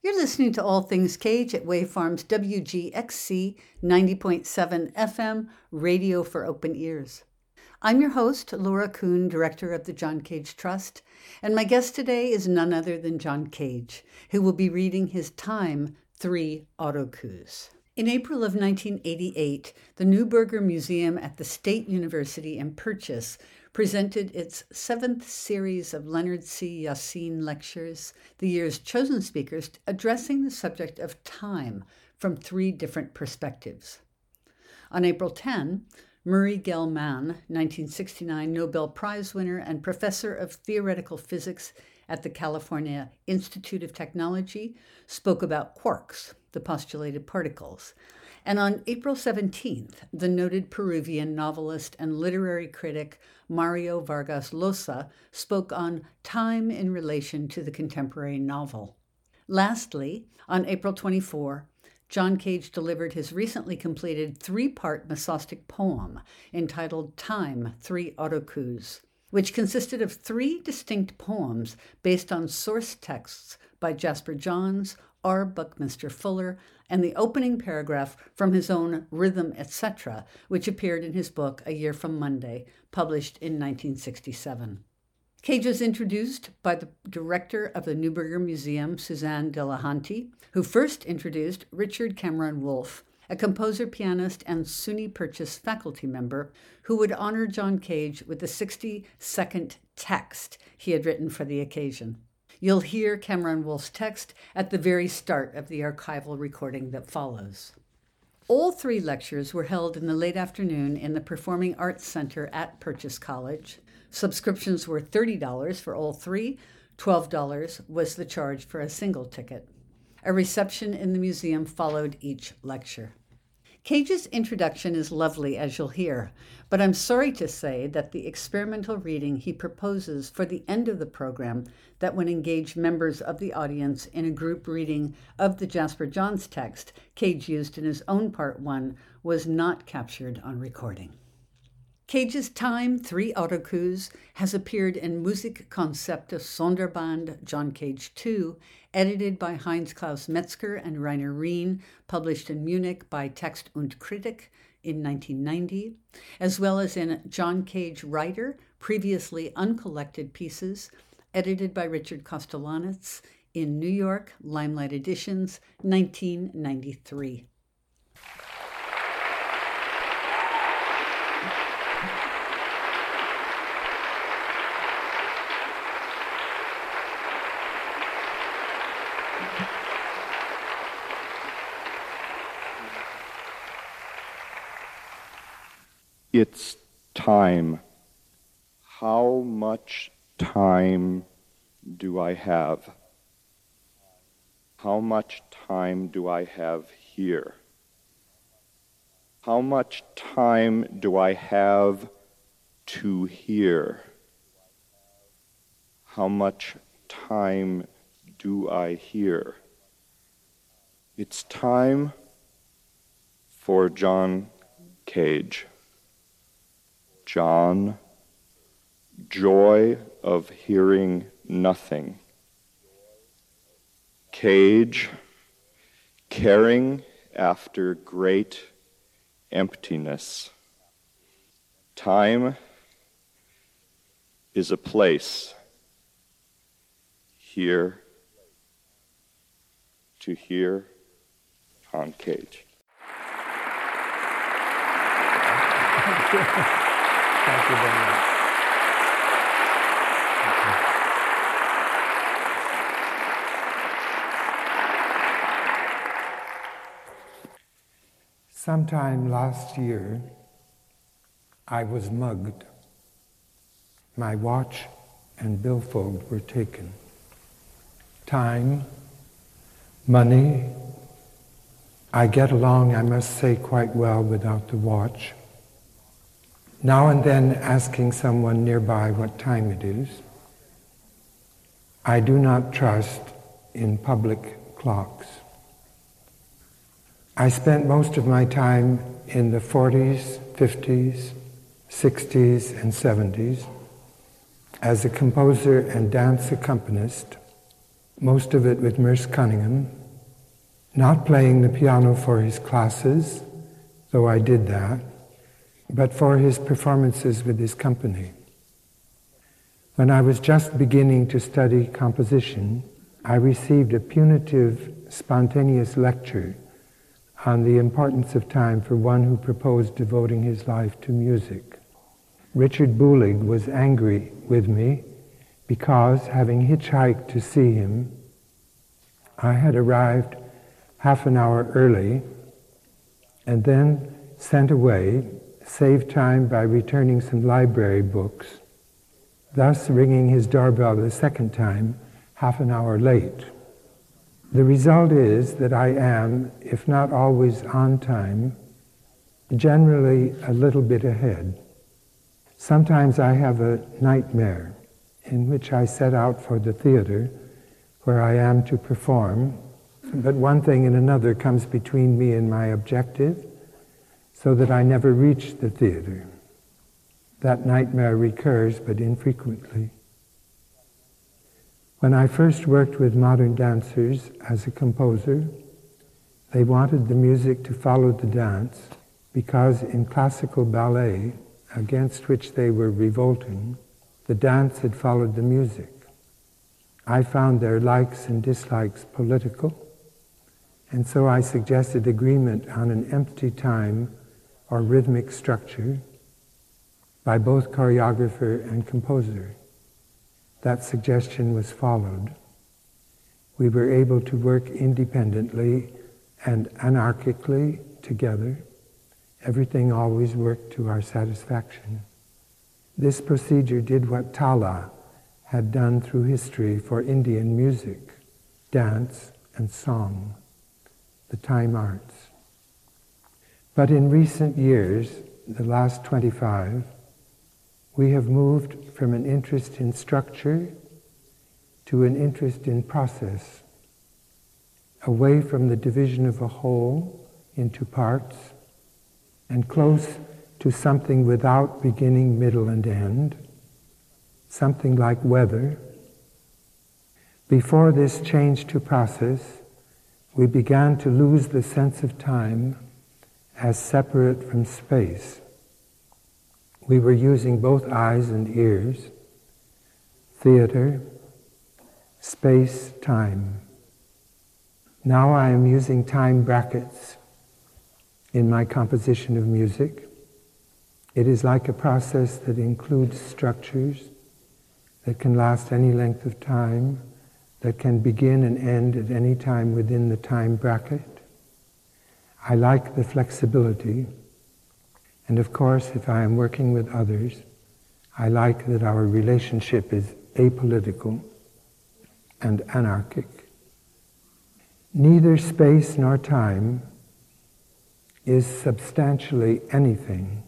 You're listening to All Things Cage at Wavefarm's WGXC 90.7 FM, Radio for Open Ears. I'm your host, Laura Kuhn, Director of the John Cage Trust, and my guest today is none other than John Cage, who will be reading his Time 3 autocus. In April of 1988, the Neuberger Museum at the State University in Purchase presented its 7th series of Leonard C. Yassine lectures, the year's chosen speakers addressing the subject of time from 3 different perspectives. On April 10, Murray Gell-Mann, 1969 Nobel Prize winner and professor of theoretical physics at the California Institute of Technology, spoke about quarks, the postulated particles. And on April 17th, the noted Peruvian novelist and literary critic Mario Vargas Llosa spoke on time in relation to the contemporary novel. Lastly, on April 24, John Cage delivered his recently completed 3-part Mesostic poem entitled Time 3 autocus, which consisted of 3 distinct poems based on source texts by Jasper Johns, R. Buckminster Fuller, and the opening paragraph from his own Rhythm, etc., which appeared in his book A Year from Monday, published in 1967. Cage was introduced by the director of the Neuberger Museum, Suzanne Delahanty, who first introduced Richard Cameron Wolfe, a composer, pianist, and SUNY Purchase faculty member who would honor John Cage with the 60-second text he had written for the occasion. You'll hear Cameron Wolfe's text at the very start of the archival recording that follows. All 3 lectures were held in the late afternoon in the Performing Arts Center at Purchase College. Subscriptions were $30 for all 3. $12 was the charge for a single ticket. A reception in the museum followed each lecture. Cage's introduction is lovely, as you'll hear, but I'm sorry to say that the experimental reading he proposes for the end of the program that would engage members of the audience in a group reading of the Jasper Johns text Cage used in his own Part 1 was not captured on recording. Cage's Time 3 autocus has appeared in Musikkonzepte Sonderband John Cage 2, edited by Heinz Klaus Metzger and Rainer Rien, published in Munich by Text und Kritik in 1990, as well as in John Cage Writer, previously uncollected pieces, edited by Richard Kostelanetz in New York, Limelight Editions, 1993. It's time. How much time do I have? How much time do I have here? How much time do I have to hear? How much time do I hear? It's time for John Cage. John, joy of hearing nothing. Cage, caring after great emptiness. Time is a place. Here, to hear John Cage. Thank you very much. Sometime last year, I was mugged. My watch and billfold were taken. Time, money. I get along, I must say, quite well without the watch. Now and then asking someone nearby what time it is. I do not trust in public clocks. I spent most of my time in the 40s, 50s, 60s, and 70s as a composer and dance accompanist most of it with Merce Cunningham, not playing the piano for his classes, though I did that, but for his performances with his company. When I was just beginning to study composition, I received a punitive, spontaneous lecture on the importance of time for one who proposed devoting his life to music. Richard Bulig was angry with me because, having hitchhiked to see him, I had arrived half an hour early and then sent away, saved time by returning some library books, thus ringing his doorbell the second time, half an hour late. The result is that I am, if not always on time, generally a little bit ahead. Sometimes I have a nightmare in which I set out for the theater where I am to perform, but one thing and another comes between me and my objective, so that I never reach the theater. That nightmare recurs, but infrequently. When I first worked with modern dancers as a composer, they wanted the music to follow the dance because in classical ballet, against which they were revolting, the dance had followed the music. I found their likes and dislikes political, and so I suggested agreement on an empty time or rhythmic structure by both choreographer and composer. That suggestion was followed. We were able to work independently and anarchically together. Everything always worked to our satisfaction. This procedure did what Tala had done through history for Indian music, dance, and song, the time arts. But in recent years, the last 25, we have moved from an interest in structure to an interest in process, away from the division of a whole into parts, and close to something without beginning, middle, and end, something like weather. Before this change to process, we began to lose the sense of time as separate from space. We were using both eyes and ears, theater, space, time. Now I am using time brackets in my composition of music. It is like a process that includes structures that can last any length of time, that can begin and end at any time within the time bracket. I like the flexibility. And of course, if I am working with others, I like that our relationship is apolitical and anarchic. Neither space nor time is substantially anything,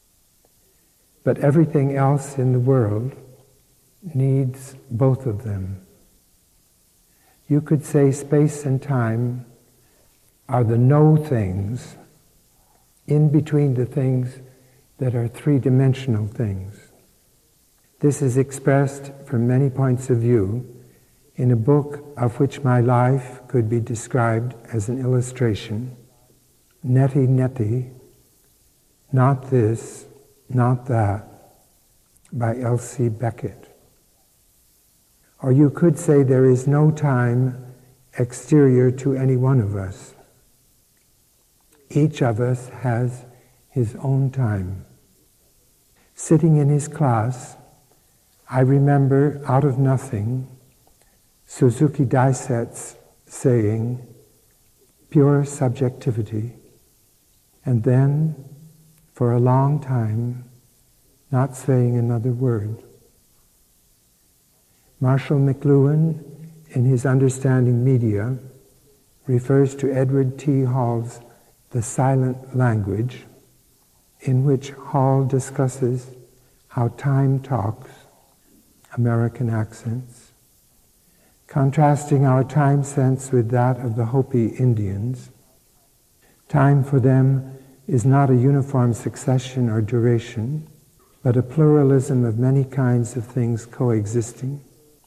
but everything else in the world needs both of them. You could say space and time are the no things in between the things that are three-dimensional things. This is expressed from many points of view in a book of which my life could be described as an illustration, Neti Neti, Not This, Not That, by Elsie Beckett. Or you could say there is no time exterior to any one of us. Each of us has his own time. Sitting in his class, I remember out of nothing Suzuki Daiset's saying, pure subjectivity, and then, for a long time, not saying another word. Marshall McLuhan, in his Understanding Media, refers to Edward T. Hall's The Silent Language, in which Hall discusses how time talks, American accents, contrasting our time sense with that of the Hopi Indians. Time for them is not a uniform succession or duration, but a pluralism of many kinds of things coexisting.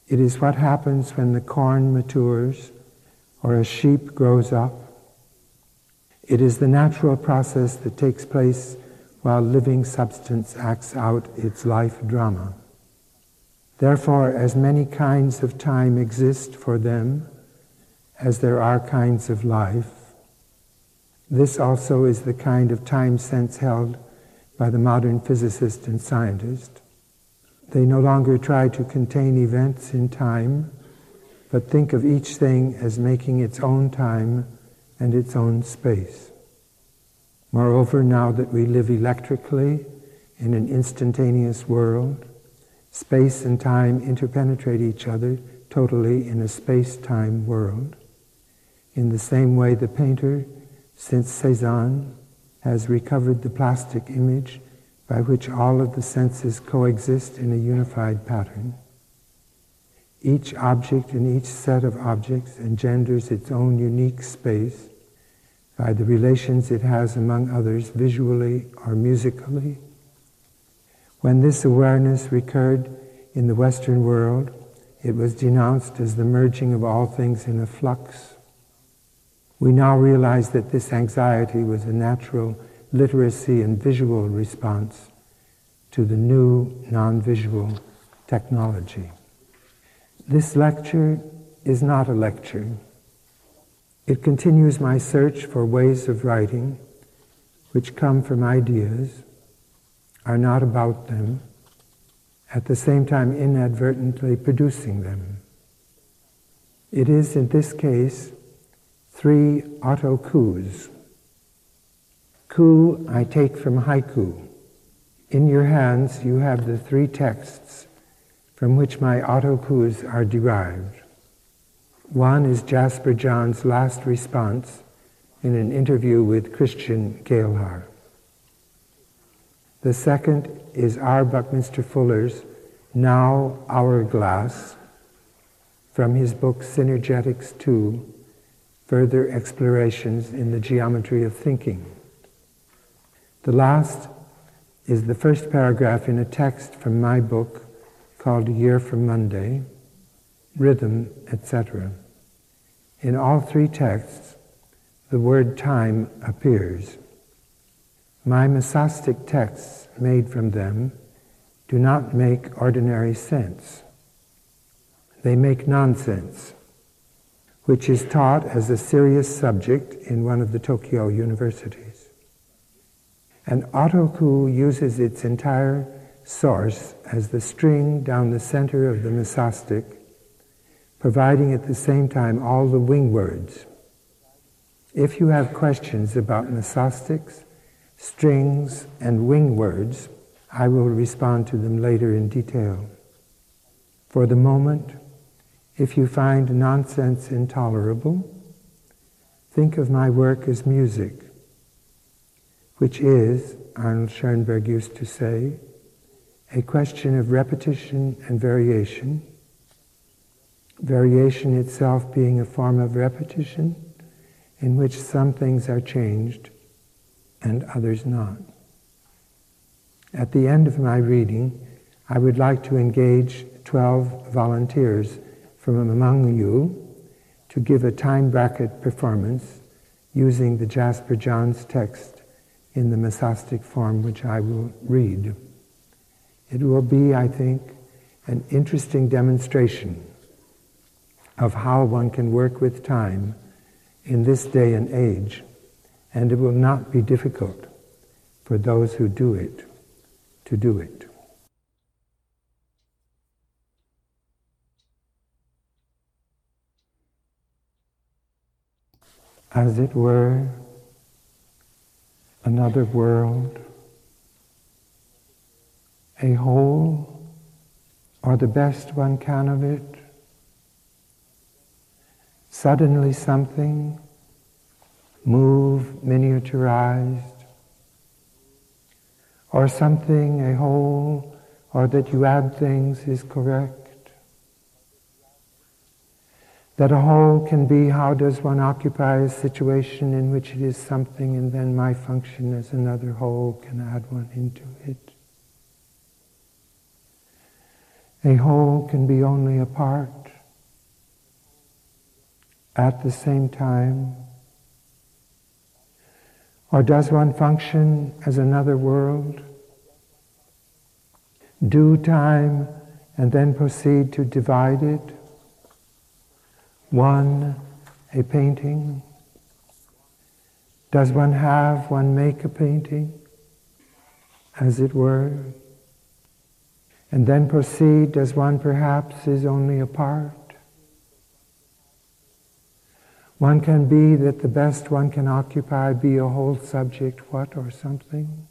It is what happens when the corn matures or a sheep grows up. It is the natural process that takes place while living substance acts out its life drama. Therefore, as many kinds of time exist for them as there are kinds of life, this also is the kind of time sense held by the modern physicist and scientist. They no longer try to contain events in time, but think of each thing as making its own time and its own space. Moreover, now that we live electrically in an instantaneous world, space and time interpenetrate each other totally in a space-time world. In the same way, the painter, since Cézanne, has recovered the plastic image by which all of the senses coexist in a unified pattern. Each object and each set of objects engenders its own unique space by the relations it has among others visually or musically. When this awareness recurred in the Western world, it was denounced as the merging of all things in a flux. We now realize that this anxiety was a natural literacy and visual response to the new non-visual technology. This lecture is not a lecture. It continues my search for ways of writing which come from ideas, are not about them, at the same time inadvertently producing them. It is, in this case, 3 autocus. Ku I take from haiku. In your hands you have the 3 texts from which my autocus are derived. One is Jasper John's last response in an interview with Christian Gailhar. The second is R. Buckminster Fuller's Now Hourglass from his book Synergetics 2, Further Explorations in the Geometry of Thinking. The last is the first paragraph in a text from my book called A Year from Monday, Rhythm, etc. In all 3 texts, the word time appears. My mesostic texts made from them do not make ordinary sense. They make nonsense, which is taught as a serious subject in one of the Tokyo universities. An autoku uses its entire source as the string down the center of the mesostic, providing at the same time all the wing words. If you have questions about mesostics, strings, and wing words, I will respond to them later in detail. For the moment, if you find nonsense intolerable, think of my work as music, which is, Arnold Schoenberg used to say, a question of repetition and variation, variation itself being a form of repetition in which some things are changed and others not. At the end of my reading, I would like to engage 12 volunteers from among you to give a time bracket performance using the Jasper Johns text in the mesostic form which I will read. It will be, I think, an interesting demonstration of how one can work with time in this day and age, and it will not be difficult for those who do it to do it. As it were, another world, a whole, or the best one can of it, suddenly something, move, miniaturized, or something, a whole, or that you add things is correct. That a whole can be, how does one occupy a situation in which it is something and then my function as another whole can add one into it. A whole can be only a part at the same time? Or does one function as another world, do time and then proceed to divide it? One, a painting. Does one make a painting, as it were? And then proceed, does one perhaps is only a part? One can be that the best one can occupy be a whole subject, what, or something?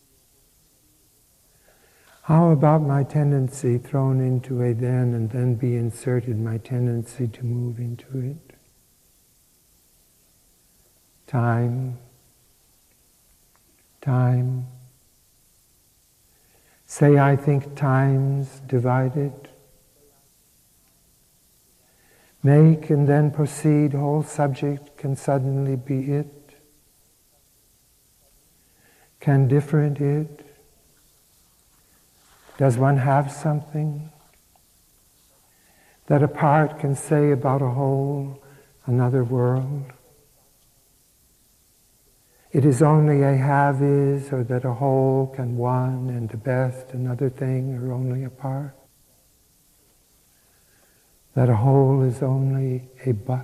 How about my tendency thrown into a then and then be inserted, my tendency to move into it? Time. Say I think time's divided. Make and then proceed, whole subject can suddenly be it. Can different it? Does one have something that a part can say about a whole, another world? It is only a have is, or that a whole can one and the best another thing are only a part? That a whole is only a but?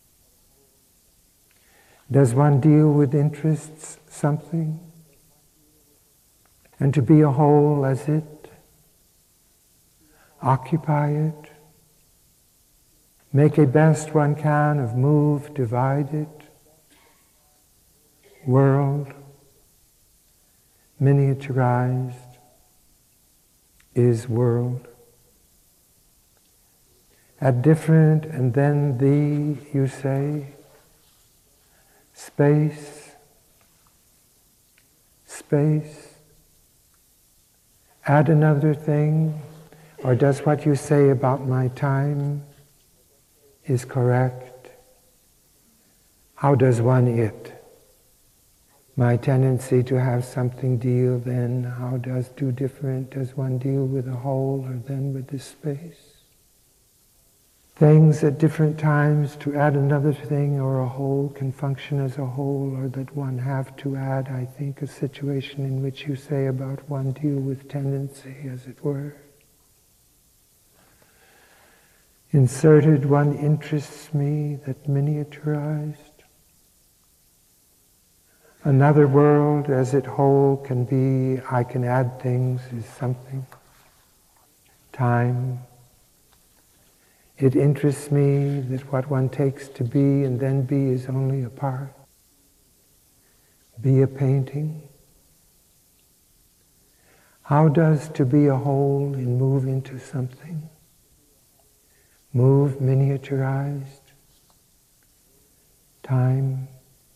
Does one deal with interests something? And to be a whole as it? Occupy it? Make a best one can of move, divide it? World, miniaturized, is world. At different and then thee, you say, space, add another thing, or does what you say about my time is correct? How does one it? My tendency to have something deal then, how does do different? Does one deal with a whole or then with the space? Things at different times to add another thing or a whole can function as a whole, or that one have to add, I think, a situation in which you say about one deal with tendency, as it were. Inserted, one interests me, that miniaturized. Another world as it whole can be, I can add things, is something. Time. It interests me that what one takes to be and then be is only a part. Be a painting. How does to be a whole and move into something? Move miniaturized. Time.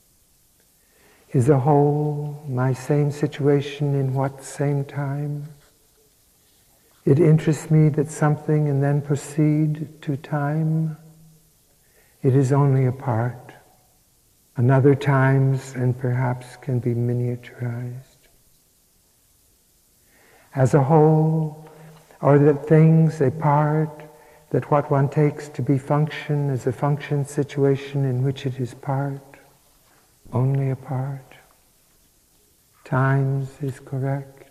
Is a whole my same situation in what same time? It interests me that something and then proceed to time. It is only a part. Another times and perhaps can be miniaturized. As a whole, or that things, a part, that what one takes to be function is a function situation in which it is part. Only a part. Times is correct.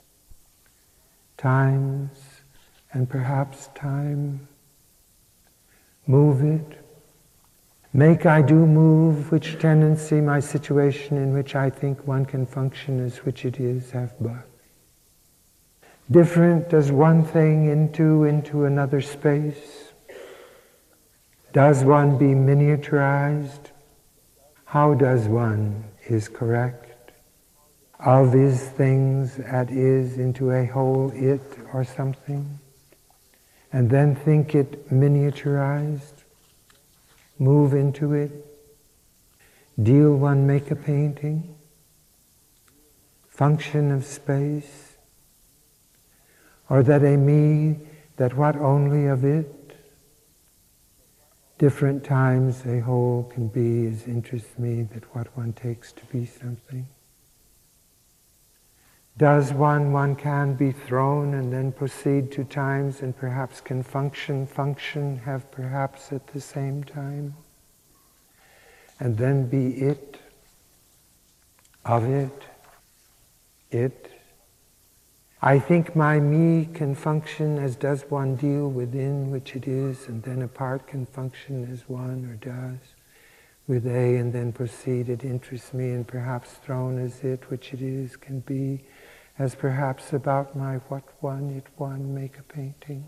Times and perhaps time. Move it. Make I do move, which tendency my situation in which I think one can function as which it is have but. Different does one thing into another space. Does one be miniaturized? How does one is correct? Of is things at is into a whole it or something, and then think it miniaturized, move into it, deal one make a painting, function of space, or that a me, that what only of it, different times a whole can be as interests me that what one takes to be something. Does one can be thrown and then proceed to times and perhaps can function, have perhaps at the same time, and then be it, of it, it. I think my me can function as does one deal within which it is, and then apart can function as one or does with a, and then proceed. It interests me, and perhaps thrown as it which it is can be, as perhaps about my what one, it one, make a painting.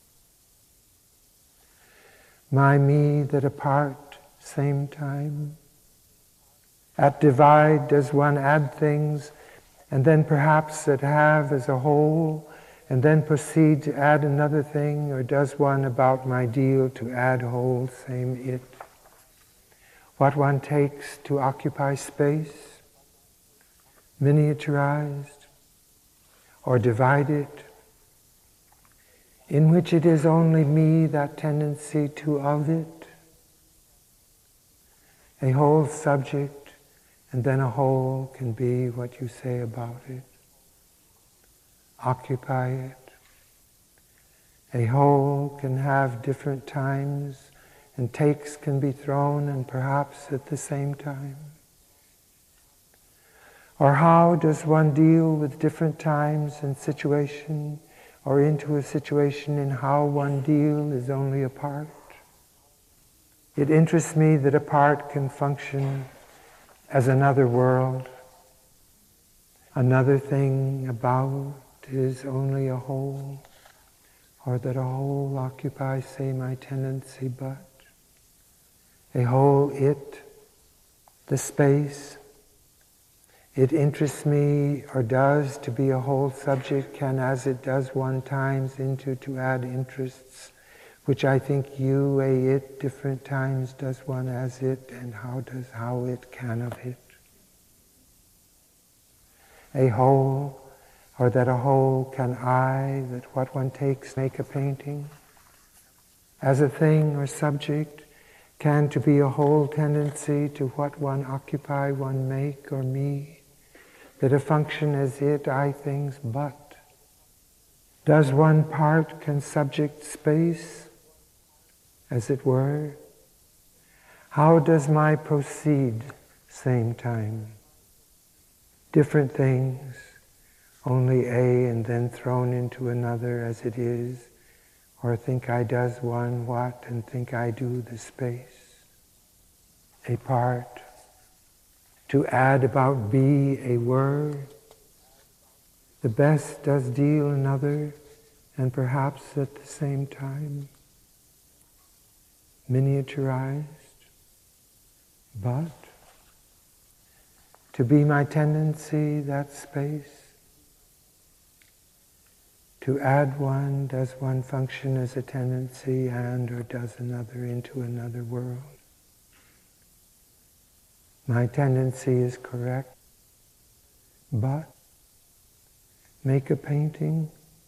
My me that apart, same time. At divide does one add things, and then perhaps at have as a whole, and then proceed to add another thing, or does one about my deal to add whole, same it. What one takes to occupy space, miniaturized, or divided, in which it is only me, that tendency to of it, a whole subject, and then a whole can be what you say about it. Occupy it. A whole can have different times, and takes can be thrown, and perhaps at the same time. Or how does one deal with different times and situation, or into a situation in how one deal is only a part? It interests me that a part can function as another world. Another thing about is only a whole, or that a whole occupies, say, my tendency, but a whole it, the space. It interests me, or does, to be a whole subject, can, as it does one times, into to add interests, which I think you, a it, different times does one as it, and how it can of it. A whole, or that a whole can I, that what one takes make a painting, as a thing or subject, can to be a whole tendency to what one occupy, one make, or me, that a function as it, I things, but. Does one part can subject space, as it were? How does my proceed, same time? Different things, only a and then thrown into another as it is, or think I does one what and think I do the space. A part. To add about be a word. The best does deal another, and perhaps at the same time. Miniaturized, but to be my tendency, that space. To add one, does one function as a tendency and or does another into another world? My tendency is correct, but make a painting.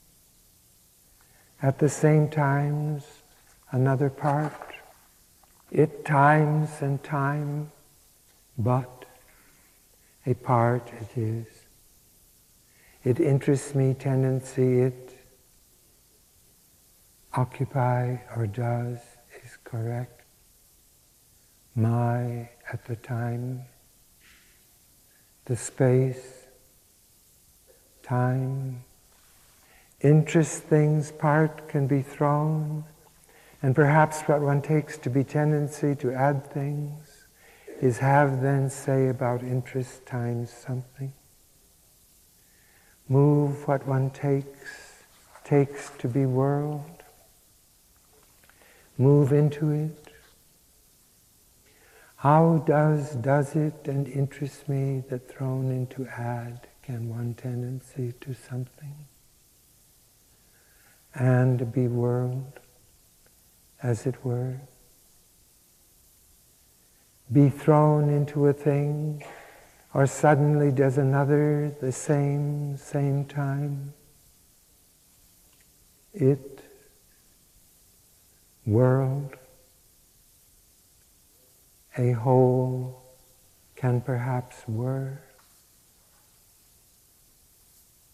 At the same times, another part. It times and time, but a part it is. It interests me, tendency, it occupy or does is correct. My at the time, the space, time, interest things, part can be thrown, and perhaps what one takes to be tendency to add things is have then say about interest times something. Move what one takes to be world, move into it. How does it and interests me that thrown into add can one tendency to something and be world, as it were, be thrown into a thing, or suddenly does another the same time. It, world, a whole can perhaps were.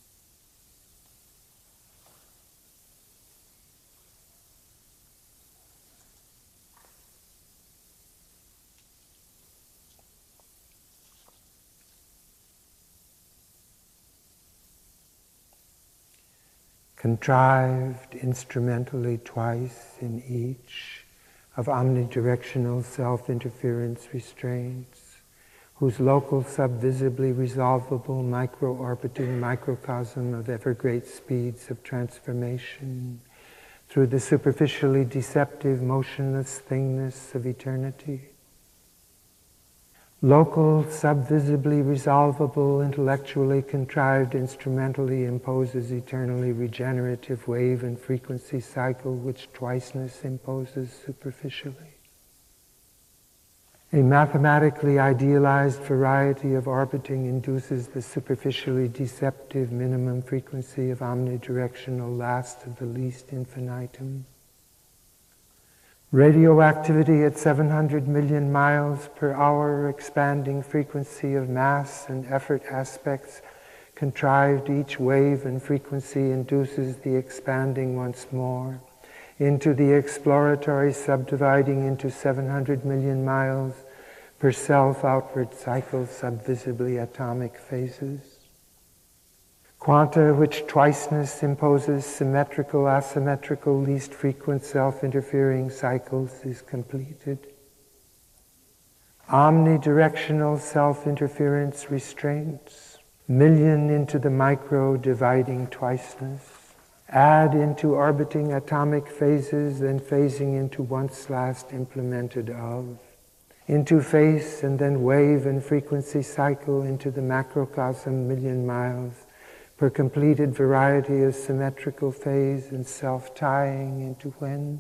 contrived instrumentally twice in each of omnidirectional self-interference restraints, whose local subvisibly resolvable micro-orbiting microcosm of ever-great speeds of transformation through the superficially deceptive motionless thingness of eternity. Local, subvisibly resolvable, intellectually contrived, instrumentally imposes eternally regenerative wave and frequency cycle which twiceness imposes superficially. A mathematically idealized variety of orbiting induces the superficially deceptive minimum frequency of omnidirectional last of the least infinitum. Radioactivity at 700 million miles per hour, expanding frequency of mass and effort aspects, contrived each wave and frequency induces the expanding once more into the exploratory subdividing into 700 million miles per self-outward cycle subvisibly atomic phases. Quanta which twiceness imposes symmetrical, asymmetrical, least frequent self-interfering cycles is completed. Omnidirectional self-interference restraints, million into the micro dividing twiceness, add into orbiting atomic phases, then phasing into once last implemented of, into phase and then wave and frequency cycle into the macrocosm million miles, per completed variety of symmetrical phase and self-tying into when.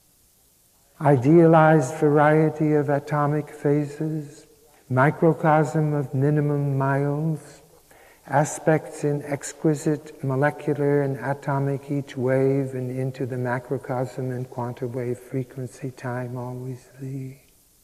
Idealized variety of atomic phases, microcosm of minimum miles, aspects in exquisite molecular and atomic each wave and into the macrocosm and quanta wave frequency time always the.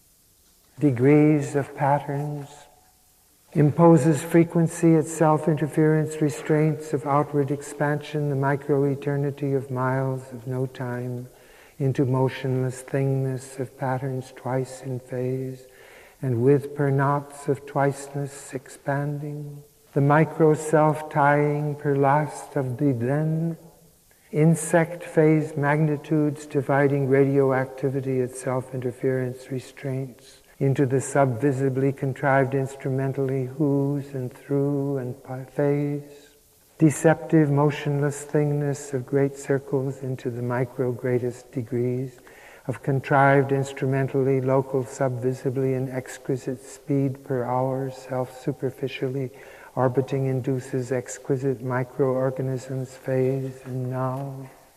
Degrees of patterns, imposes frequency at self-interference restraints of outward expansion, the micro-eternity of miles of no time, into motionless thingness of patterns twice in phase, and with per knots of twiceness expanding, the micro-self-tying per last of the then, insect phase magnitudes dividing radioactivity at self-interference restraints, into the subvisibly contrived instrumentally whose and through and phase, deceptive motionless thingness of great circles into the micro greatest degrees of contrived instrumentally local subvisibly and exquisite speed per hour self-superficially orbiting induces exquisite microorganisms phase and now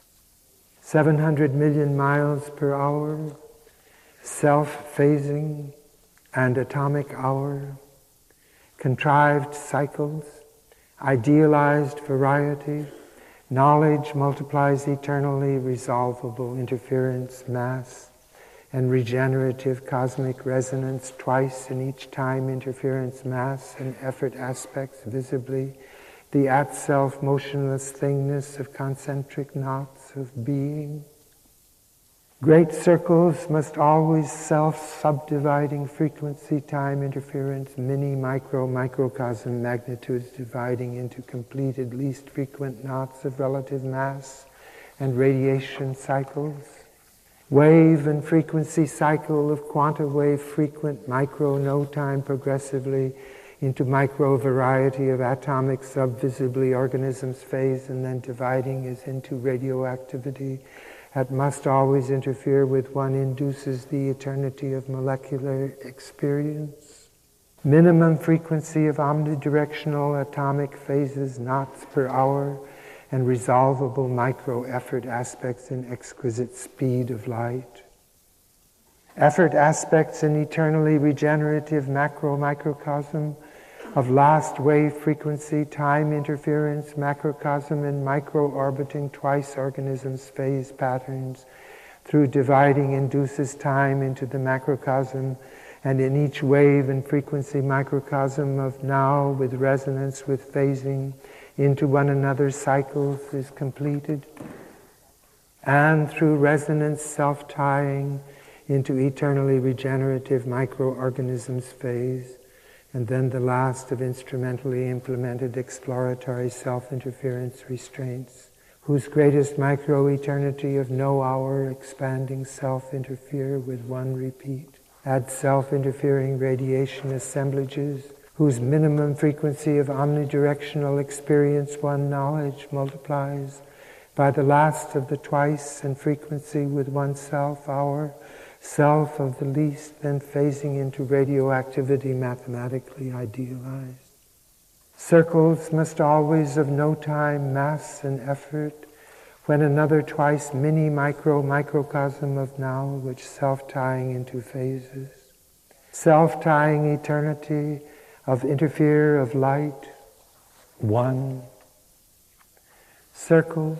700 million miles per hour self-phasing and atomic hour, contrived cycles, idealized variety, knowledge multiplies eternally resolvable interference mass, and regenerative cosmic resonance twice in each time interference mass and effort aspects visibly, the at-self motionless thingness of concentric knots of being. Great circles must always self-subdividing frequency, time, interference, microcosm magnitudes dividing into completed least frequent knots of relative mass and radiation cycles. Wave and frequency cycle of quanta wave frequent micro no time progressively into micro variety of atomic subvisibly organisms phase and then dividing is into radioactivity. That must always interfere with one induces the eternity of molecular experience. Minimum frequency of omnidirectional atomic phases, knots per hour, and resolvable micro-effort aspects in exquisite speed of light. Effort aspects in eternally regenerative macrocosm of last wave frequency, time interference, macrocosm and micro-orbiting twice organisms phase patterns through dividing induces time into the macrocosm and in each wave and frequency microcosm of now with resonance with phasing into one another's cycles is completed, and through resonance self-tying into eternally regenerative microorganisms phase, and then the last of instrumentally implemented exploratory self-interference restraints whose greatest micro-eternity of no hour expanding self-interfere with one repeat. Add self-interfering radiation assemblages, whose minimum frequency of omnidirectional experience one knowledge multiplies by the last of the twice and frequency with oneself, our self of the least, then phasing into radioactivity mathematically idealized. Circles must always of no time, mass and effort, when another twice microcosm of now, which self-tying into phases. Self-tying eternity of interfere of light, one. Circles,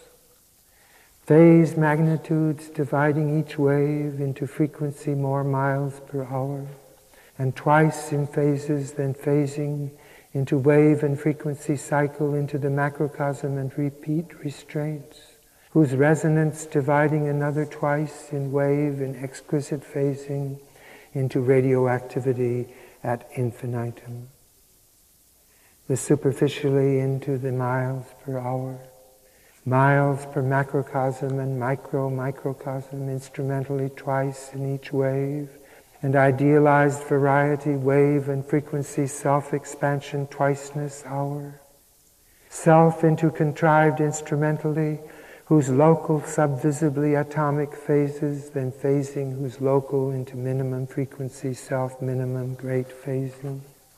phase magnitudes dividing each wave into frequency more miles per hour, and twice in phases, then phasing into wave and frequency cycle into the macrocosm and repeat restraints, whose resonance dividing another twice in wave and exquisite phasing into radioactivity at infinitum. The superficially into the miles per hour, miles per macrocosm and microcosm instrumentally twice in each wave, and idealized variety, wave and frequency, self-expansion, twiceness, hour. Self into contrived instrumentally, whose local subvisibly atomic phases, then phasing whose local into minimum frequency, self-minimum, great phasing.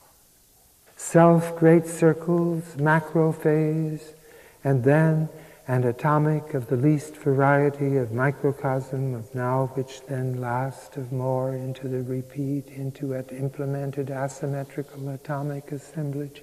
Self, great circles, macro phase, and then and atomic of the least variety of microcosm of now, which then last of more into the repeat, into at implemented asymmetrical atomic assemblages.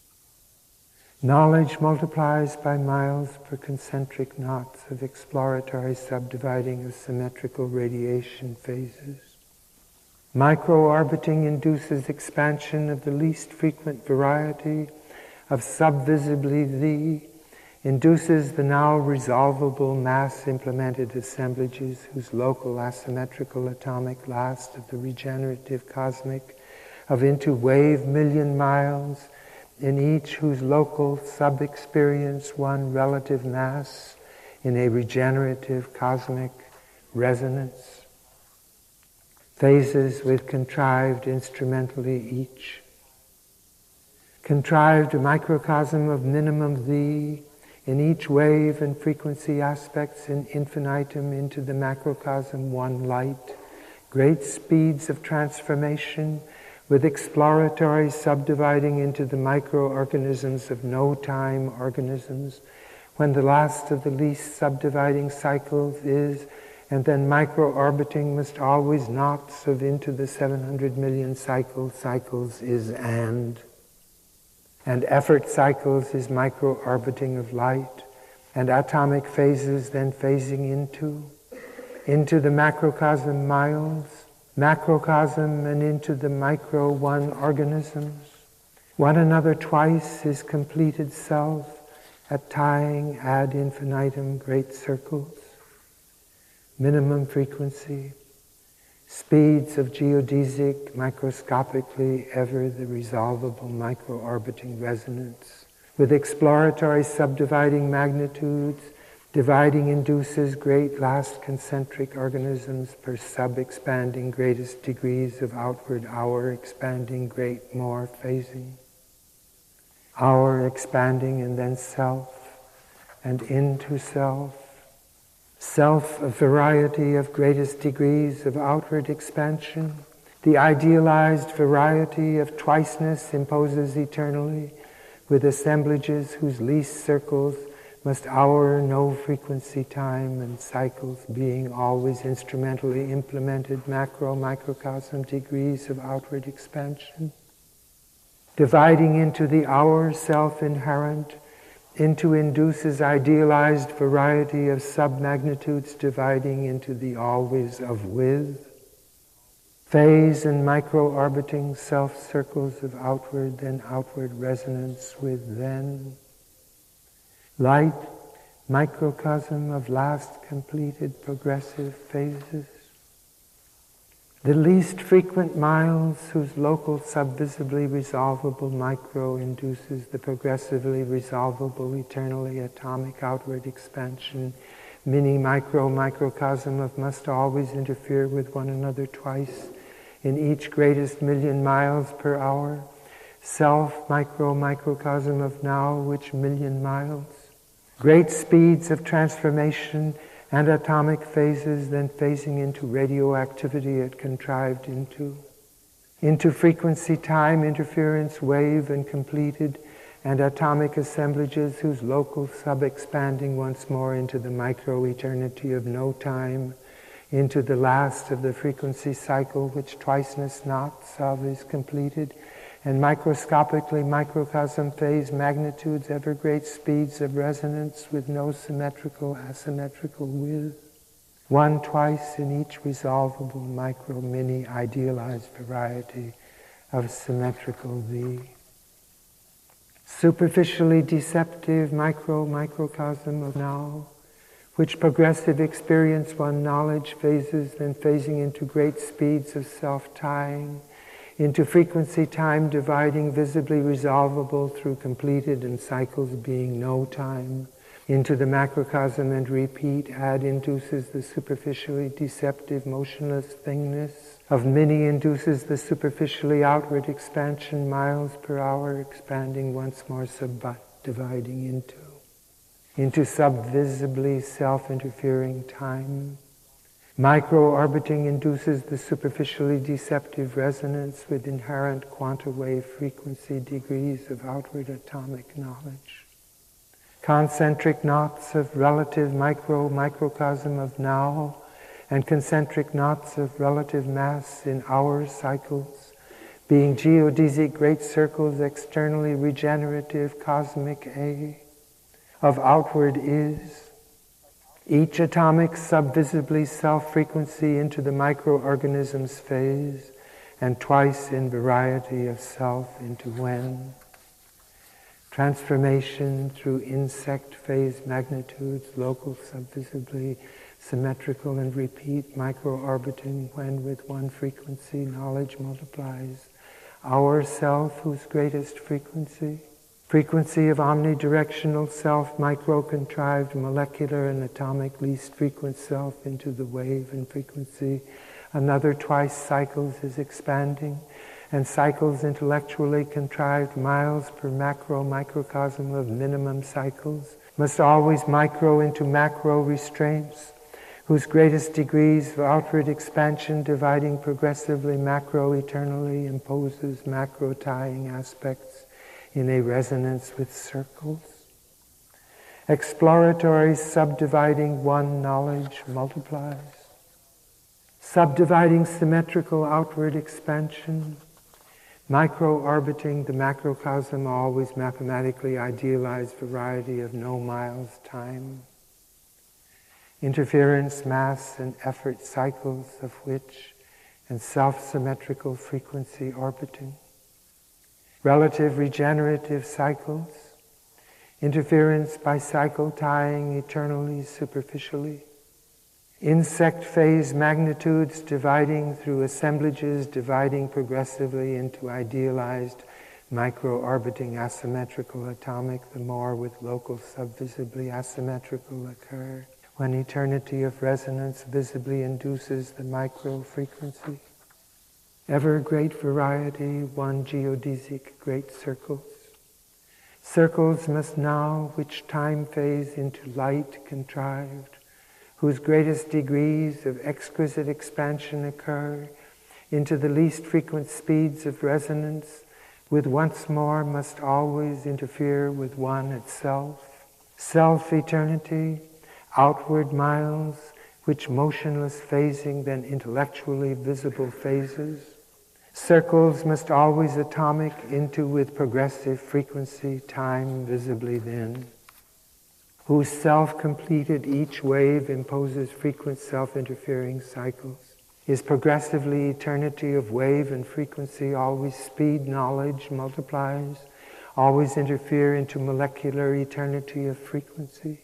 Knowledge multiplies by miles per concentric knots of exploratory subdividing of symmetrical radiation phases. Micro-orbiting induces expansion of the least frequent variety of subvisibly thee, induces the now resolvable mass-implemented assemblages whose local asymmetrical atomic last of the regenerative cosmic of into wave million miles, in each whose local sub-experience one relative mass in a regenerative cosmic resonance. Phases with contrived instrumentally each. Contrived microcosm of minimum thee, in each wave and frequency aspects in infinitum into the macrocosm one light, great speeds of transformation with exploratory subdividing into the microorganisms of no time organisms, when the last of the least subdividing cycles is, and then micro-orbiting must always knots of into the 700 million cycles is and effort cycles is micro-orbiting of light, and atomic phases then phasing into the macrocosm miles, macrocosm and into the micro one organisms. One another twice is completed self, at tying ad infinitum great circles, minimum frequency, speeds of geodesic, microscopically ever the resolvable micro-orbiting resonance, with exploratory subdividing magnitudes, dividing induces great last concentric organisms per sub-expanding greatest degrees of outward hour expanding great more phasing. Hour expanding and then self and into self. Self, a variety of greatest degrees of outward expansion. The idealized variety of twiceness imposes eternally, with assemblages whose least circles must hour no frequency time and cycles being always instrumentally implemented microcosm degrees of outward expansion. Dividing into the hour self-inherent, into induces idealized variety of submagnitudes dividing into the always of with, phase and micro-orbiting self-circles of outward then outward resonance with then, light, microcosm of last completed progressive phases, The least frequent miles whose local subvisibly resolvable micro induces the progressively resolvable eternally atomic outward expansion, microcosm of must always interfere with one another twice in each greatest million miles per hour, self microcosm of now which million miles, great speeds of transformation and atomic phases, then phasing into radioactivity it contrived into frequency, time, interference, wave, and completed, and atomic assemblages whose local sub-expanding once more into the micro-eternity of no time, into the last of the frequency cycle which twiceness not sub is completed, and microscopically microcosm phase magnitudes, ever great speeds of resonance with no symmetrical, asymmetrical with, one twice in each resolvable micro mini idealized variety of symmetrical V. Superficially deceptive microcosm of now, which progressive experience one knowledge phases, then phasing into great speeds of self-tying, into frequency time dividing visibly resolvable through completed and cycles being no time, into the macrocosm and repeat induces the superficially deceptive motionless thingness of mini induces the superficially outward expansion miles per hour expanding once more subdividing into subvisibly self-interfering time. Micro-orbiting induces the superficially deceptive resonance with inherent quanta wave frequency degrees of outward atomic knowledge. Concentric knots of relative microcosm of now and concentric knots of relative mass in hour cycles, being geodesic great circles externally regenerative cosmic A of outward is, each atomic subvisibly self-frequency into the microorganism's phase, and twice in variety of self into when. Transformation through insect phase magnitudes, local subvisibly symmetrical, and repeat micro-orbiting when with one frequency knowledge multiplies. Our self whose greatest frequency of omnidirectional self, micro-contrived, molecular and atomic least frequent self into the wave and frequency. Another twice cycles is expanding, and cycles intellectually contrived miles per microcosm of minimum cycles, must always micro into macro restraints, whose greatest degrees of outward expansion dividing progressively macro eternally imposes macro tying aspects in a resonance with circles. Exploratory subdividing one knowledge multiplies. Subdividing symmetrical outward expansion. Micro-orbiting the macrocosm always mathematically idealized variety of no miles time. Interference, mass, and effort cycles of which, and self-symmetrical frequency orbiting. Relative regenerative cycles, interference by cycle tying eternally superficially, insect phase magnitudes dividing through assemblages, dividing progressively into idealized micro-orbiting asymmetrical atomic, the more with local subvisibly asymmetrical occur, when eternity of resonance visibly induces the micro-frequency. Ever great variety, one geodesic great circles. Circles must now, which time phase into light contrived, whose greatest degrees of exquisite expansion occur, into the least frequent speeds of resonance, with once more must always interfere with one itself. Self-eternity, outward miles, which motionless phasing then intellectually visible phases. Circles must always atomic into with progressive frequency, time visibly then, whose self-completed each wave imposes frequent self-interfering cycles, is progressively eternity of wave and frequency, always speed knowledge multiplies, always interfere into molecular eternity of frequency.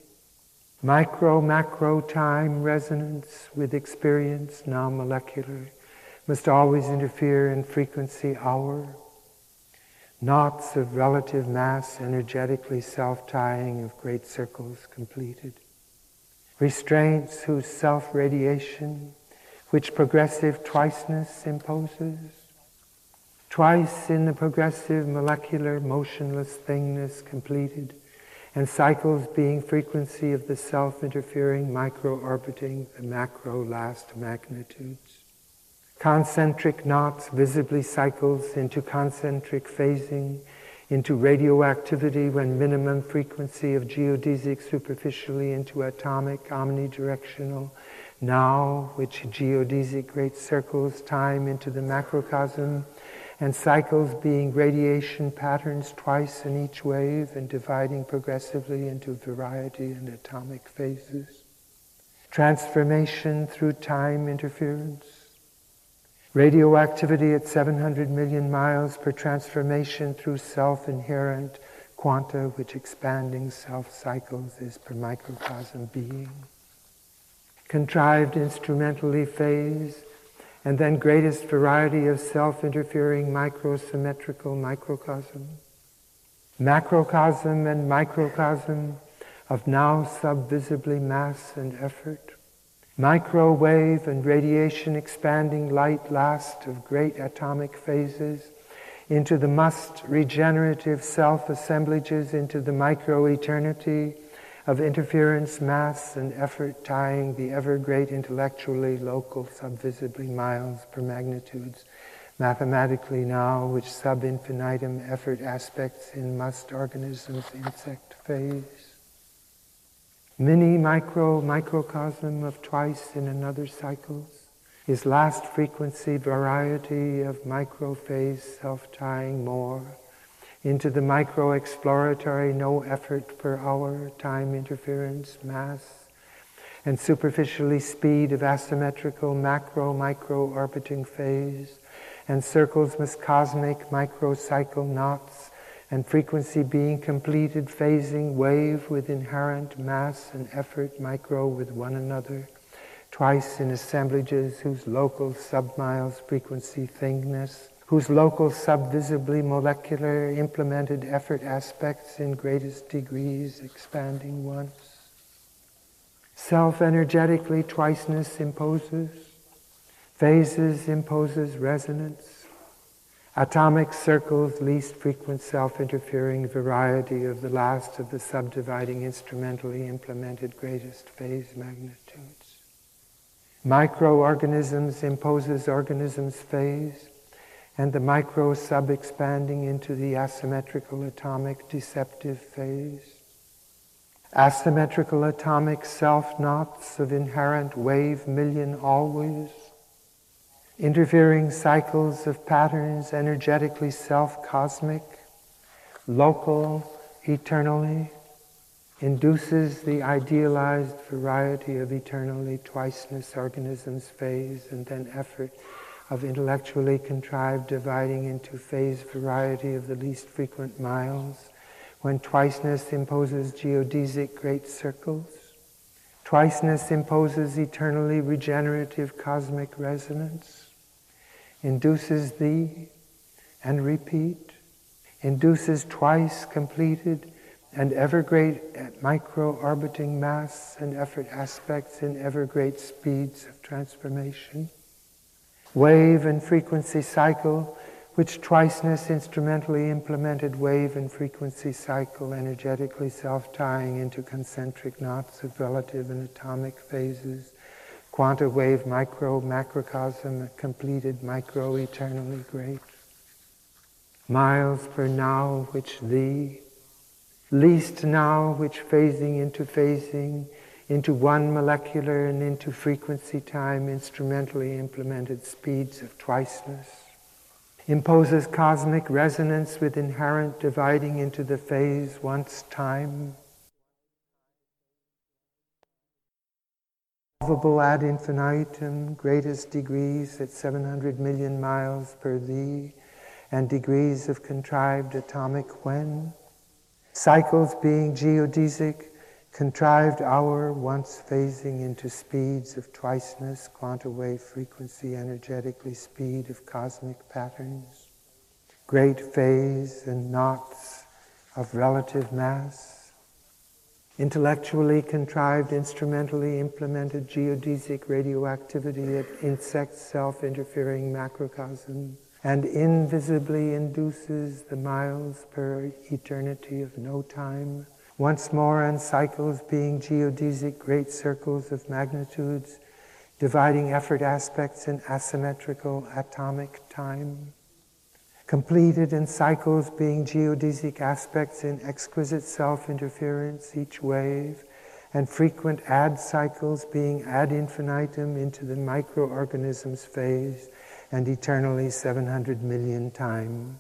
Micro-macro time resonance with experience, now molecular, must always interfere in frequency hour. Knots of relative mass energetically self-tying of great circles completed. Restraints whose self-radiation, which progressive twiceness imposes. Twice in the progressive molecular motionless thingness completed, and cycles being frequency of the self-interfering micro-orbiting the macro last magnitudes. Concentric knots visibly cycles into concentric phasing, into radioactivity when minimum frequency of geodesic superficially into atomic omnidirectional, now which geodesic great circles time into the macrocosm, and cycles being radiation patterns twice in each wave and dividing progressively into variety and atomic phases. Transformation through time interference. Radioactivity at 700 million miles per transformation through self-inherent quanta, which expanding self-cycles is per microcosm being. Contrived instrumentally phase, and then greatest variety of self-interfering microsymmetrical microcosm. Macrocosm and microcosm of now subvisibly mass and effort. Microwave and radiation expanding light last of great atomic phases into the must regenerative self-assemblages into the micro-eternity of interference, mass, and effort tying the ever-great intellectually local subvisibly miles per magnitudes, mathematically now, which sub-infinitum effort aspects in must organisms insect phase. Microcosm of twice in another cycles is last frequency variety of microphase self-tying more into the micro-exploratory no effort per hour time interference mass and superficially speed of asymmetrical macro-micro-orbiting phase and circles must cosmic microcycle knots and frequency being completed phasing wave with inherent mass and effort micro with one another twice in assemblages whose local submiles frequency thingness whose local subvisibly molecular implemented effort aspects in greatest degrees expanding once. Self-energetically twiceness imposes, phases imposes resonance, atomic circles least frequent self-interfering variety of the last of the subdividing instrumentally implemented greatest phase magnitudes. Microorganisms imposes organisms phase, and the micro sub-expanding into the asymmetrical atomic deceptive phase. Asymmetrical atomic self-knots of inherent wave million always. Interfering cycles of patterns energetically self-cosmic, local, eternally, induces the idealized variety of eternally twiceness organisms phase and then effort of intellectually contrived dividing into phase variety of the least frequent miles, when twiceness imposes geodesic great circles, twiceness imposes eternally regenerative cosmic resonance, induces thee and repeat, induces twice completed and ever great micro-orbiting mass and effort aspects in ever great speeds of transformation. Wave and frequency cycle, which twiceness instrumentally implemented wave and frequency cycle energetically self-tying into concentric knots of relative and atomic phases, quanta wave macrocosm completed micro-eternally great. Miles per now which thee, least now which phasing into one molecular and into frequency time instrumentally implemented speeds of twiceness, imposes cosmic resonance with inherent dividing into the phase once time, solvable ad infinitum, greatest degrees at 700 million miles per thee, and degrees of contrived atomic when, cycles being geodesic, contrived hour once phasing into speeds of twiceness, quanta wave frequency, energetically speed of cosmic patterns, great phase and knots of relative mass, intellectually contrived, instrumentally implemented geodesic radioactivity at insect self-interfering macrocosm, and invisibly induces the miles per eternity of no time, once more, and cycles being geodesic great circles of magnitudes, dividing effort aspects in asymmetrical atomic time, completed in cycles being geodesic aspects in exquisite self-interference, each wave, and frequent ad cycles being ad infinitum into the microorganism's phase, and eternally 700 million time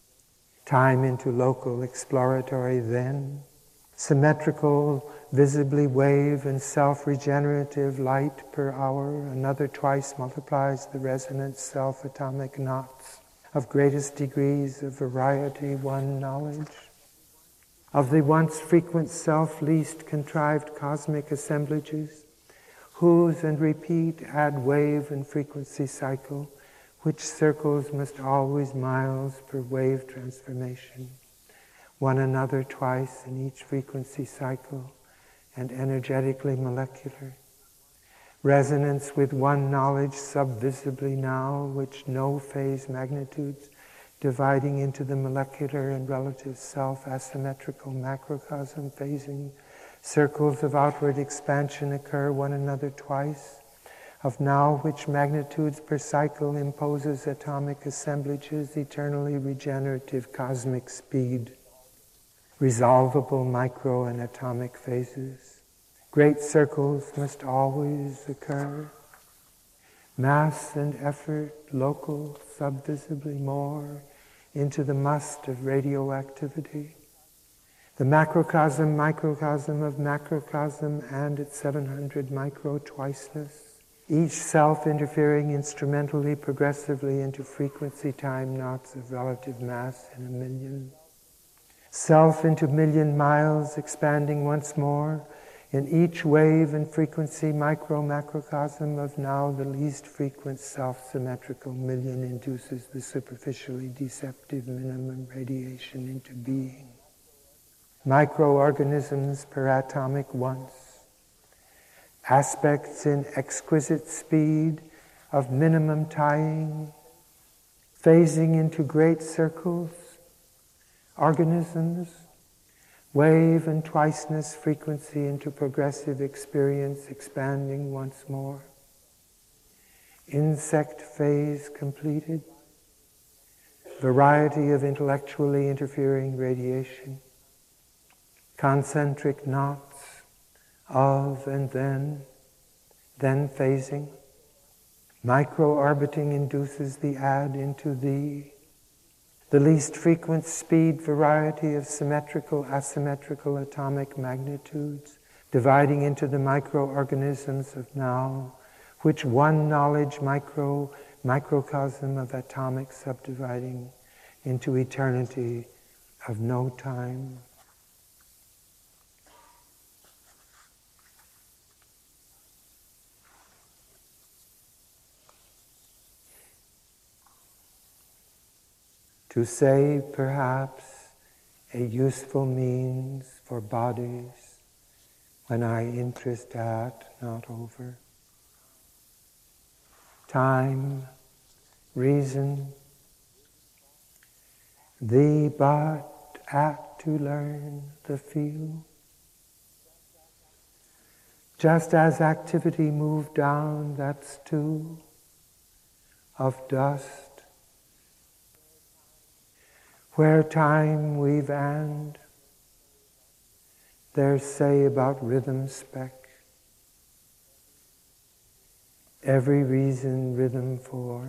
into local exploratory then, symmetrical, visibly wave and self-regenerative light per hour, another twice multiplies the resonant self-atomic knots of greatest degrees of variety, one knowledge. Of the once frequent self-least contrived cosmic assemblages, whose and repeat add wave and frequency cycle, which circles must always miles per wave transformation, one another twice in each frequency cycle, and energetically molecular. Resonance with one knowledge subvisibly now, which no phase magnitudes, dividing into the molecular and relative self-asymmetrical macrocosm phasing, circles of outward expansion occur one another twice, of now which magnitudes per cycle imposes atomic assemblages, eternally regenerative cosmic speed, resolvable micro and atomic phases. Great circles must always occur. Mass and effort, local, subvisibly more, into the must of radioactivity. The macrocosm, microcosm of macrocosm, and its 700 micro twiceness, each self-interfering instrumentally, progressively into frequency time knots of relative mass in a million. Self into million miles, expanding once more, in each wave and frequency micro-macrocosm of now the least frequent self-symmetrical million induces the superficially deceptive minimum radiation into being. Microorganisms per atomic once. Aspects in exquisite speed of minimum tying, phasing into great circles, organisms, wave and twiceness frequency into progressive experience, expanding once more. Insect phase completed. Variety of intellectually interfering radiation. Concentric knots of and then phasing. Micro-orbiting induces the add into the least frequent speed variety of symmetrical, asymmetrical atomic magnitudes, dividing into the microorganisms of now, which one knowledge microcosm of atomic subdividing into eternity of no time. To say, perhaps, a useful means for bodies when I interest at, not over. Time, reason, thee but at to learn the feel. Just as activity moved down that stew of dust, where time weave and there's say about rhythm speck, every reason rhythm for,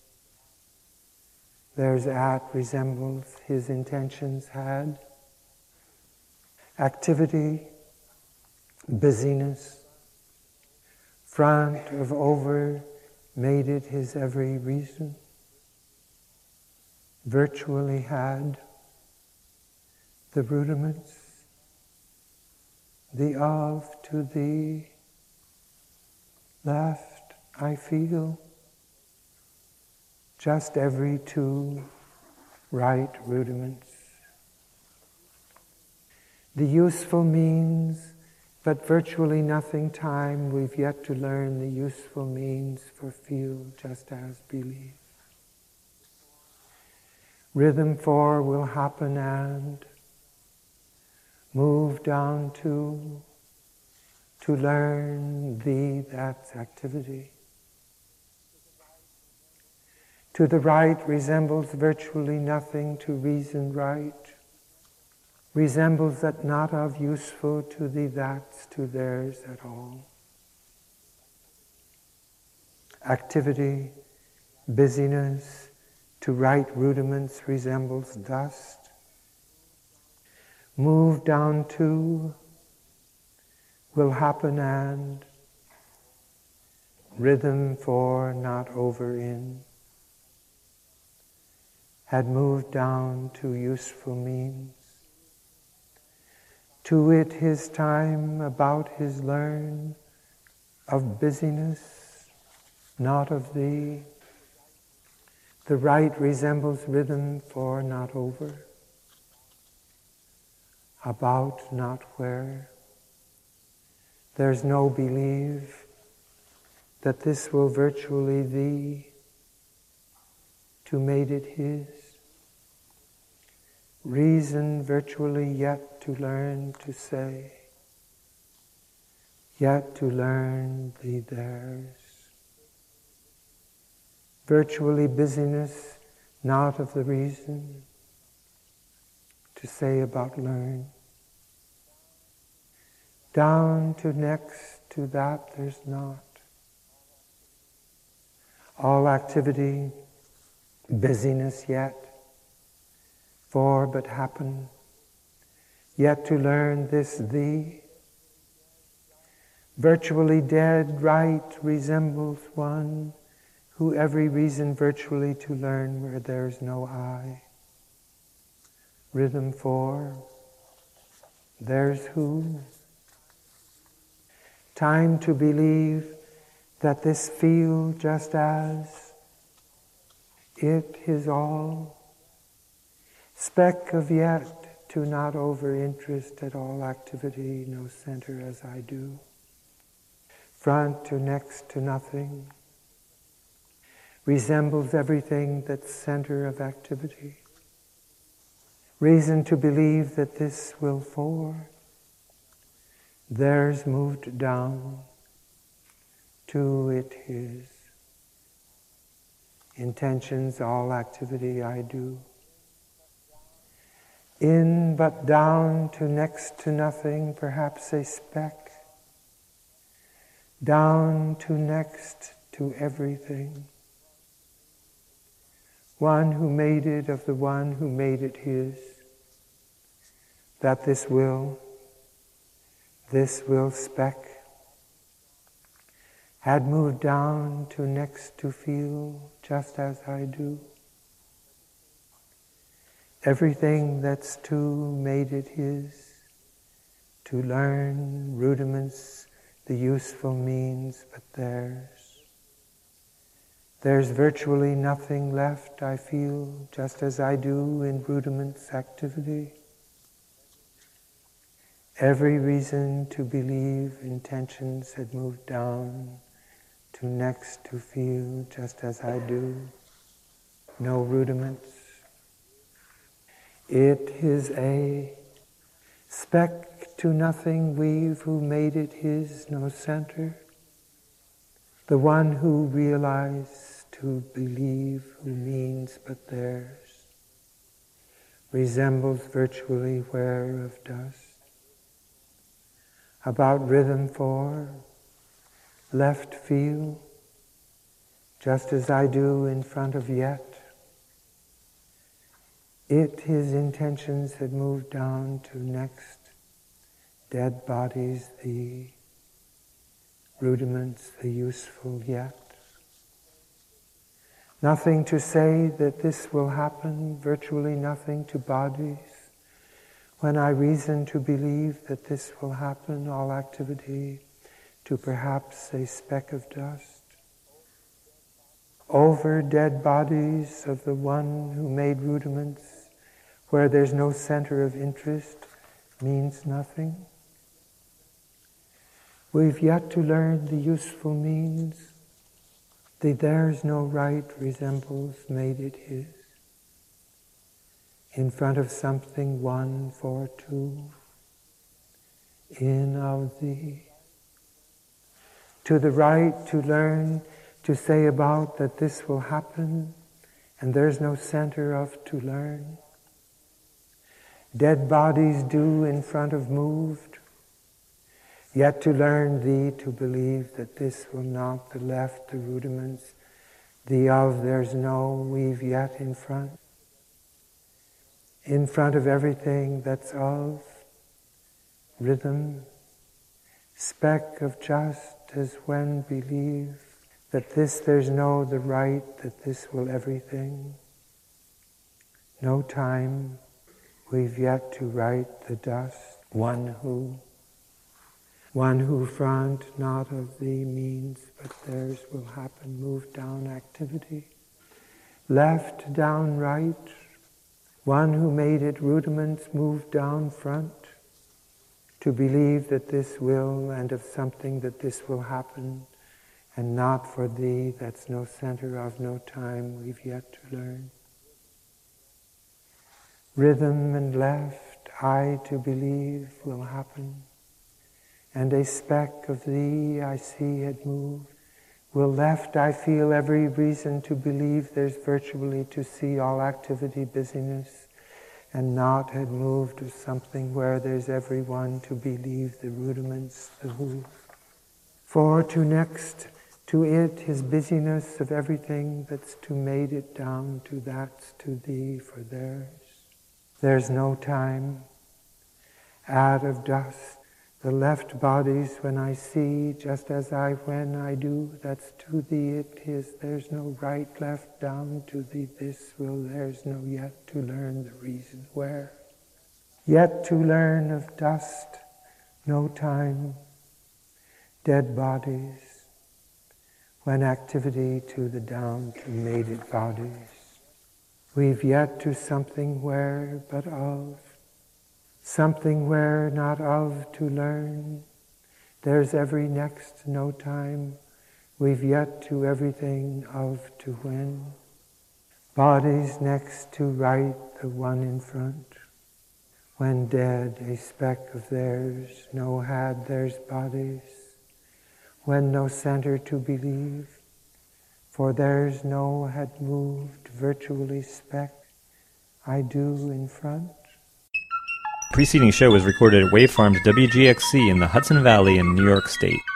there's at resembles his intentions had, activity, busyness, front of over made it his every reason, virtually had the rudiments, the of to thee. Left, I feel just every two right rudiments. The useful means, but virtually nothing time. We've yet to learn the useful means for feel just as believe. Rhythm 4 will happen and move down to learn thee, that's activity. To the right resembles virtually nothing to reason right. Resembles that not of useful to thee, that's to theirs at all. Activity, busyness, to right rudiments resembles dust. Move down to will happen and rhythm 4 not over in had moved down to useful means. To it his time about his learn of busyness, not of thee. The right resembles rhythm 4 not over, about not where. There's no believe that this will virtually thee to made it his. Reason virtually yet to learn to say, yet to learn thee theirs. Virtually busyness, not of the reason to say about learn. Down to next to that there's not. All activity, busyness yet, for but happen, yet to learn this thee. Virtually dead, right resembles one who every reason virtually to learn where there's no I. Rhythm 4, there's who. Time to believe that this feel just as it is all. Speck of yet to not over interest at all activity, no center as I do. Front to next to nothing. Resembles everything that's center of activity. Reason to believe that this will for. Theirs moved down to it his. Intentions, all activity I do. In but down to next to nothing, perhaps a speck. Down to next to everything. One who made it of the one who made it his. That this will speck, had moved down to next to feel just as I do. Everything that's to made it his, to learn rudiments, the useful means but theirs. There's virtually nothing left, I feel, just as I do in rudiments activity. Every reason to believe intentions had moved down to next to feel just as I do. No rudiments. It is a speck to nothing weave who made it his, no center. The one who realized to believe who means but theirs. Resembles virtually where of dust. About rhythm 4, left feel, just as I do in front of yet. It, his intentions had moved down to next, dead bodies, the rudiments, the useful yet. Nothing to say that this will happen, virtually nothing to bodies. when I reason to believe that this will happen, all activity, to perhaps a speck of dust, over dead bodies of the one who made rudiments, where there's no center of interest, means nothing. We've yet to learn the useful means. The there's no right resembles made it his. In front of something one for two, in of thee. To the right to learn, to say about that this will happen, and there's no center of to learn. Dead bodies do in front of moved, yet to learn thee to believe that this will not, the left, the rudiments, the of there's no, we've yet in front of everything that's of, rhythm, speck of just as when believe that this there's no the right, that this will everything. No time, we've yet to write the dust, one who front not of thee means, but theirs will happen, move down activity, left down right, one who made it rudiments, move down front, to believe that this will, and of something that this will happen, and not for thee, that's no center of no time, we've yet to learn. Rhythm and left, I to believe will happen, and a speck of thee I see had moved, will left I feel every reason to believe there's virtually to see all activity, busyness, and not had moved to something where there's everyone to believe the rudiments, the who. For to next, to it, his busyness of everything that's to made it down to that's to thee for theirs. There's no time, out of dust, the left bodies when I see, just as I when I do, that's to thee it is, there's no right, left, down to thee this will, there's no yet to learn the reason where. Yet to learn of dust, no time, dead bodies, when activity to the down to made it bodies. We've yet to something where but of, something where not of to learn. There's every next no time. We've yet to everything of to when. Bodies next to right, the one in front. When dead, a speck of theirs, no had theirs bodies. When no center to believe, for theirs no had moved, virtually speck, I do in front. The preceding show was recorded at Wavefarms WGXC in the Hudson Valley in New York State.